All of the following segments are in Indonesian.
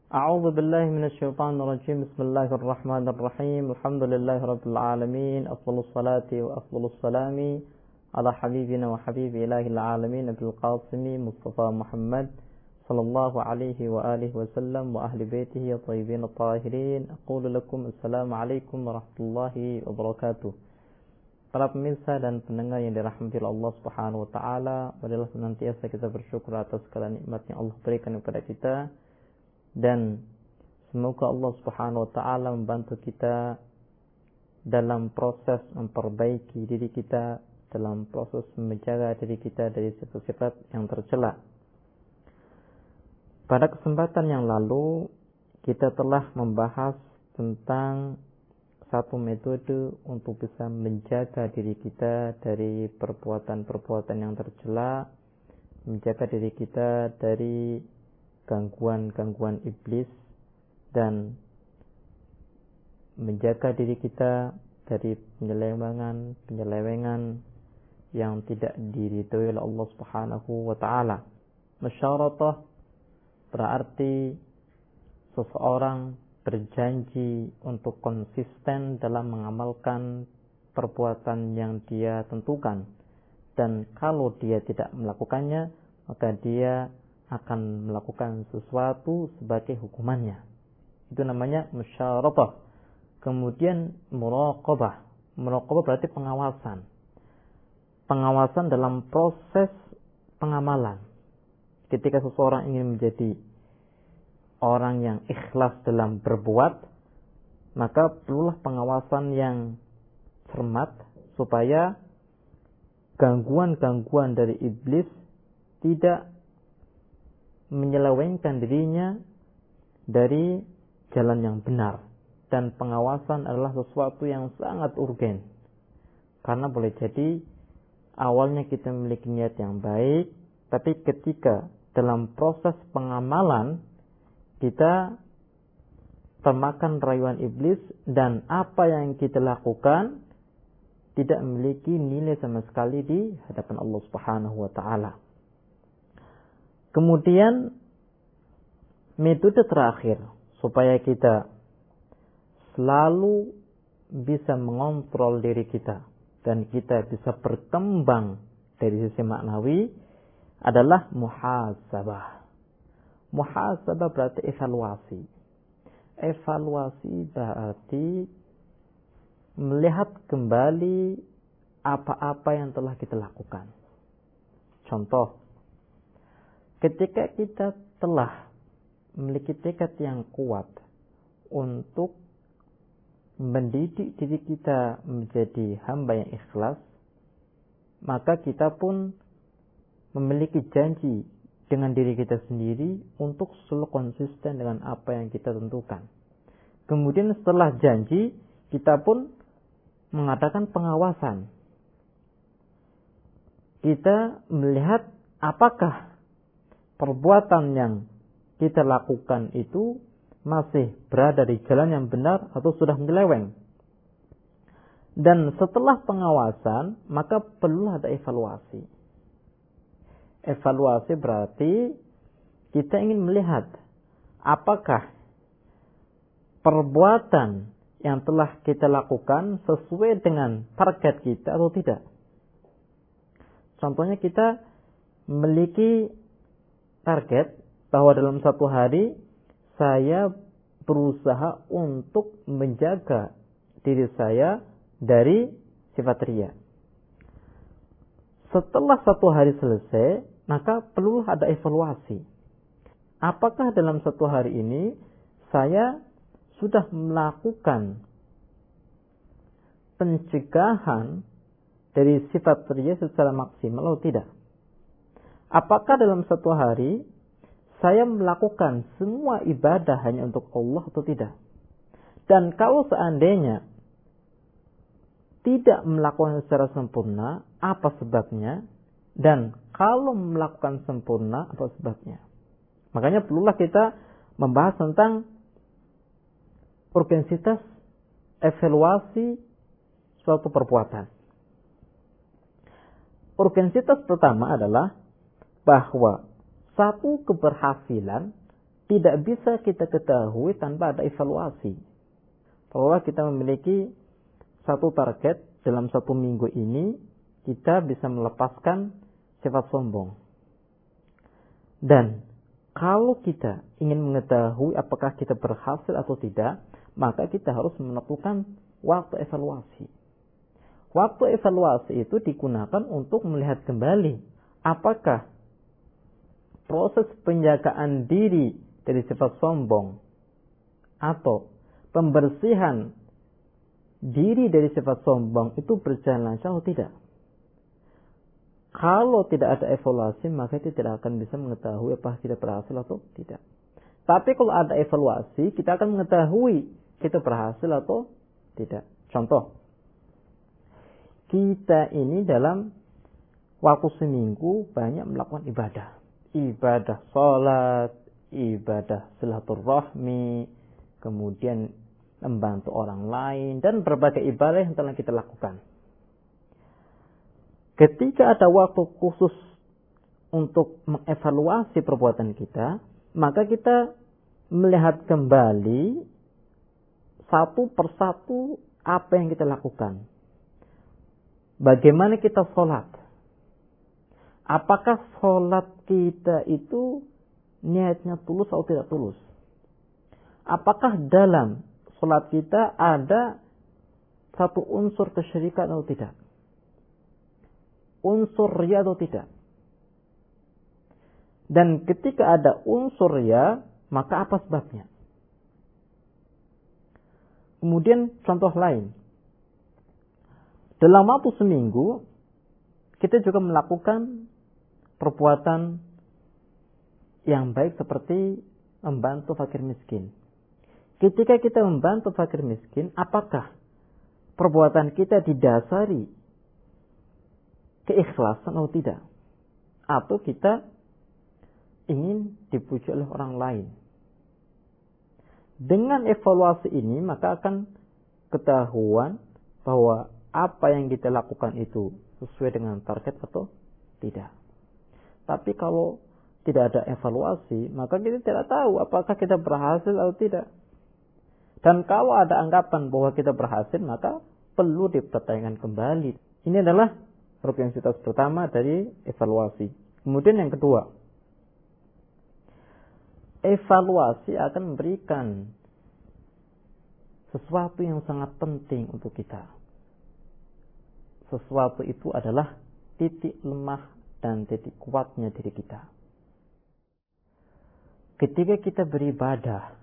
أعوذ بالله من الشيطان الرجيم. بسم الله الرحمن الرحيم. الحمد لله رب العالمين. أفضل الصلاة وأفضل السلام على حبيبنا وحبيب إله العالمين أبي القاسم مصطفى محمد صلى الله عليه وآله وسلم وأهل بيته الطيبين الطاهرين. أقول لكم السلام عليكم ورحمة الله وبركاته. Para pemirsa dan pendengar yang dirahmati Allah Subhanahu wa taala, marilah senantiasa kita bersyukur atas segala nikmat yang Allah berikan kepada kita, dan semoga Allah Subhanahu wa taala membantu kita dalam proses memperbaiki diri kita, dalam proses menjaga diri kita dari sifat-sifat yang tercela. Pada kesempatan yang lalu kita telah membahas tentang satu metode untuk bisa menjaga diri kita dari perbuatan-perbuatan yang tercela, menjaga diri kita dari gangguan-gangguan iblis, dan menjaga diri kita dari penyelewengan yang tidak diridhoi oleh Allah Subhanahu wa taala. Musyaratah berarti seseorang berjanji untuk konsisten dalam mengamalkan perbuatan yang dia tentukan, dan kalau dia tidak melakukannya, maka dia akan melakukan sesuatu sebagai hukumannya. Itu namanya musyaratah. Kemudian muraqabah. Muraqabah berarti pengawasan. Pengawasan dalam proses pengamalan. Ketika seseorang ingin menjadi orang yang ikhlas dalam berbuat, maka perlulah pengawasan yang cermat supaya gangguan-gangguan dari iblis tidak menyelewengkan dirinya dari jalan yang benar. Dan pengawasan adalah sesuatu yang sangat urgen, karena boleh jadi awalnya kita memiliki niat yang baik, tapi ketika dalam proses pengamalan kita termakan rayuan iblis, dan apa yang kita lakukan tidak memiliki nilai sama sekali di hadapan Allah Subhanahu wa taala. Kemudian metode terakhir supaya kita selalu bisa mengontrol diri kita dan kita bisa berkembang dari sisi maknawi adalah muhasabah. Muhasabah berarti evaluasi. Evaluasi berarti melihat kembali apa-apa yang telah kita lakukan. Contoh, ketika kita telah memiliki tekad yang kuat untuk mendidik diri kita menjadi hamba yang ikhlas, maka kita pun memiliki janji dengan diri kita sendiri untuk selalu konsisten dengan apa yang kita tentukan. Kemudian setelah janji, kita pun mengadakan pengawasan. Kita melihat apakah perbuatan yang kita lakukan itu masih berada di jalan yang benar atau sudah menyeleweng. Dan setelah pengawasan, maka perlu ada evaluasi. Evaluasi berarti kita ingin melihat apakah perbuatan yang telah kita lakukan sesuai dengan target kita atau tidak. Contohnya, kita memiliki target bahwa dalam satu hari saya berusaha untuk menjaga diri saya dari sifat riya. Setelah satu hari selesai, maka perlu ada evaluasi. Apakah dalam satu hari ini saya sudah melakukan pencegahan dari sifat riya secara maksimal atau tidak? Apakah dalam satu hari saya melakukan semua ibadah hanya untuk Allah atau tidak? Dan kalau seandainya tidak melakukan secara sempurna, apa sebabnya? Dan kalau melakukan sempurna, apa sebabnya? Makanya perlulah kita membahas tentang urgensitas evaluasi suatu perbuatan. Urgensitas pertama adalah bahwa satu keberhasilan tidak bisa kita ketahui tanpa ada evaluasi. Bahwa kita memiliki satu target dalam 1 minggu ini, kita bisa melepaskan sifat sombong. Dan kalau kita ingin mengetahui apakah kita berhasil atau tidak, maka kita harus menentukan waktu evaluasi. Waktu evaluasi itu digunakan untuk melihat kembali apakah proses penjagaan diri dari sifat sombong atau pembersihan diri dari sifat sombong itu berjalan lancar atau tidak. Kalau tidak ada evaluasi, maka kita tidak akan bisa mengetahui apakah kita berhasil atau tidak. Tapi kalau ada evaluasi, kita akan mengetahui kita berhasil atau tidak. Contoh, kita ini dalam waktu seminggu banyak melakukan ibadah. Ibadah sholat, ibadah silaturahmi, kemudian membantu orang lain, dan berbagai ibadah yang telah kita lakukan. Ketika ada waktu khusus untuk mengevaluasi perbuatan kita, maka kita melihat kembali satu persatu apa yang kita lakukan. Bagaimana kita sholat? Apakah sholat kita itu niatnya tulus atau tidak tulus? Apakah dalam sholat kita ada satu unsur kesyirikan atau tidak? Unsur riya atau tidak? Dan ketika ada unsur riya, maka apa sebabnya? Kemudian contoh lain. Dalam waktu seminggu, kita juga melakukan perbuatan yang baik seperti membantu fakir miskin. Ketika kita membantu fakir miskin, apakah perbuatan kita didasari keikhlasan atau tidak? Atau kita ingin dipuji oleh orang lain? Dengan evaluasi ini, maka akan ketahuan bahwa apa yang kita lakukan itu sesuai dengan target atau tidak. Tapi kalau tidak ada evaluasi, maka kita tidak tahu apakah kita berhasil atau tidak. Dan kalau ada anggapan bahwa kita berhasil, maka perlu dipertanyakan kembali. Ini adalah rukunitas pertama dari evaluasi. Kemudian yang kedua, evaluasi akan memberikan sesuatu yang sangat penting untuk kita. Sesuatu itu adalah titik lemah dan titik kuatnya diri kita. Ketika kita beribadah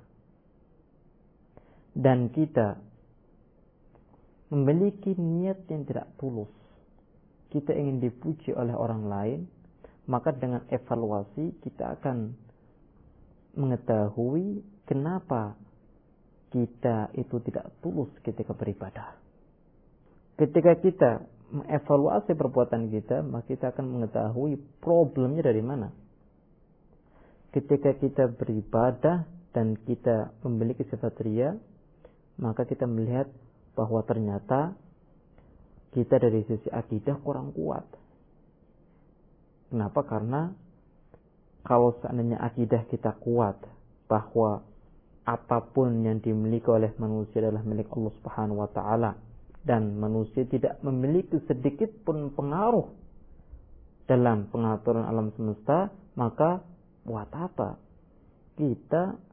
dan kita memiliki niat yang tidak tulus, kita ingin dipuji oleh orang lain, maka dengan evaluasi kita akan mengetahui kenapa kita itu tidak tulus ketika beribadah. Ketika kita mengevaluasi perbuatan kita, maka kita akan mengetahui problemnya dari mana. Ketika kita beribadah dan kita memiliki sifat riya, maka kita melihat bahwa ternyata kita dari sisi akidah kurang kuat. Kenapa? Karena kalau seandainya akidah kita kuat bahwa apapun yang dimiliki oleh manusia adalah milik Allah Subhanahu wa taala dan manusia tidak memiliki sedikit pun pengaruh dalam pengaturan alam semesta, maka buat apa kita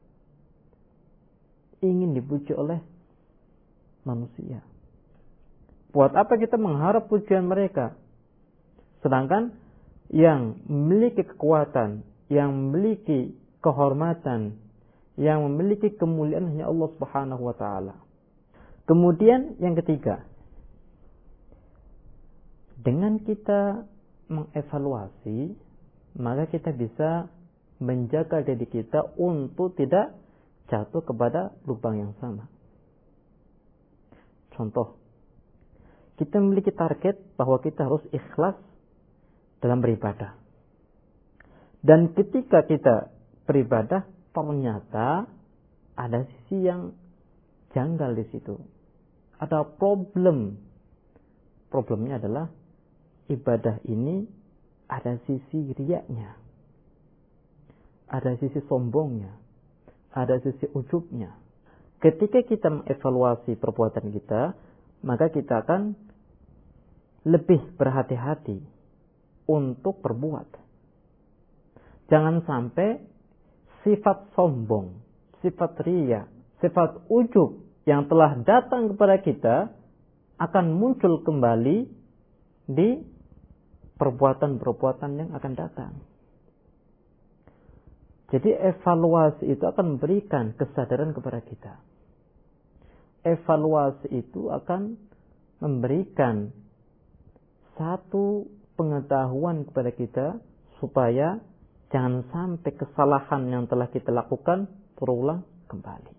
ingin dipuji oleh manusia? Buat apa kita mengharap pujian mereka? Sedangkan yang memiliki kekuatan, yang memiliki kehormatan, yang memiliki kemuliaan hanya Allah Subhanahu wa taala. Kemudian yang ketiga, dengan kita mengevaluasi, maka kita bisa menjaga diri kita untuk tidak jatuh kepada lubang yang sama. Contoh, kita memiliki target bahwa kita harus ikhlas dalam beribadah. Dan ketika kita beribadah, ternyata ada sisi yang janggal di situ. Ada problem. Problemnya adalah ibadah ini ada sisi riyanya. Ada sisi sombongnya. ada sisi ujubnya. Ketika kita mengevaluasi perbuatan kita, maka kita akan lebih berhati-hati untuk berbuat. Jangan sampai sifat sombong, sifat riya, sifat ujub yang telah datang kepada kita akan muncul kembali di perbuatan-perbuatan yang akan datang. Jadi evaluasi itu akan memberikan kesadaran kepada kita. Evaluasi itu akan memberikan satu pengetahuan kepada kita supaya jangan sampai kesalahan yang telah kita lakukan berulang kembali.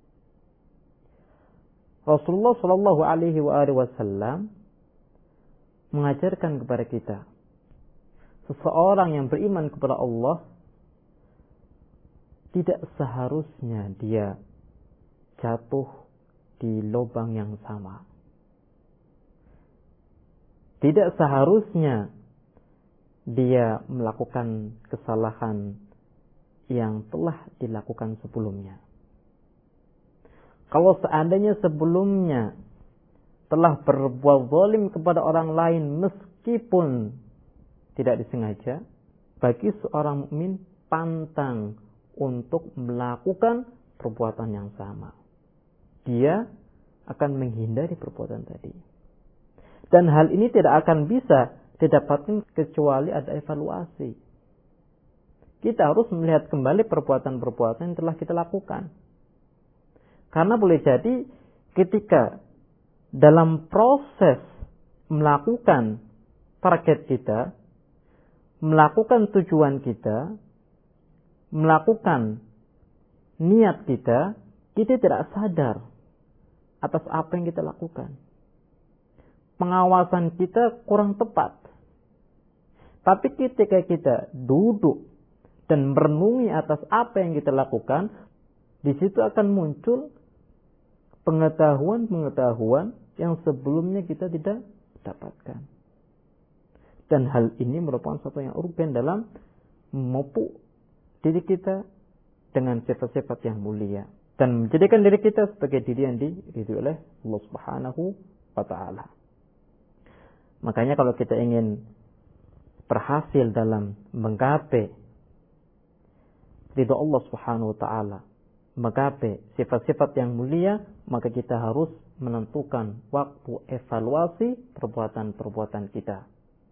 Rasulullah Shallallahu Alaihi Wasallam mengajarkan kepada kita, seseorang yang beriman kepada Allah tidak seharusnya dia jatuh di lubang yang sama. Tidak seharusnya dia melakukan kesalahan yang telah dilakukan sebelumnya. Kalau seandainya sebelumnya telah berbuat zalim kepada orang lain meskipun tidak disengaja, bagi seorang mukmin pantang untuk melakukan perbuatan yang sama. Dia akan menghindari perbuatan tadi. Dan hal ini tidak akan bisa didapatkan kecuali ada evaluasi. Kita harus melihat kembali perbuatan-perbuatan yang telah kita lakukan. Karena boleh jadi ketika dalam proses melakukan target kita, melakukan tujuan kita, melakukan niat kita, kita tidak sadar atas apa yang kita lakukan. Pengawasan kita kurang tepat. Tapi ketika kita duduk dan merenungi atas apa yang kita lakukan, di situ akan muncul pengetahuan-pengetahuan yang sebelumnya kita tidak dapatkan. Dan hal ini merupakan sesuatu yang urgen dalam memupuk diri kita dengan sifat-sifat yang mulia dan menjadikan diri kita sebagai diri yang diridhoi oleh Allah Subhanahu wa taala. Makanya kalau kita ingin berhasil dalam menggapai ridha Allah Subhanahu wa taala, menggapai sifat-sifat yang mulia, maka kita harus menentukan waktu evaluasi perbuatan-perbuatan kita.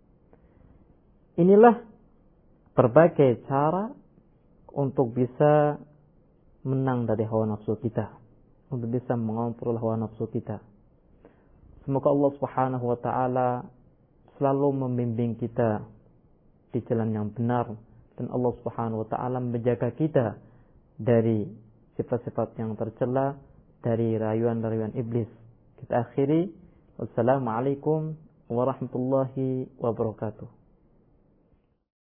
Inilah berbagai cara untuk bisa menang dari hawa nafsu kita, untuk bisa mengontrol hawa nafsu kita. Semoga Allah Subhanahu wa taala selalu membimbing kita di jalan yang benar, dan Allah Subhanahu wa taala menjaga kita dari sifat-sifat yang tercela, dari rayuan-rayuan iblis. Kita akhiri, wassalamualaikum warahmatullahi wabarakatuh.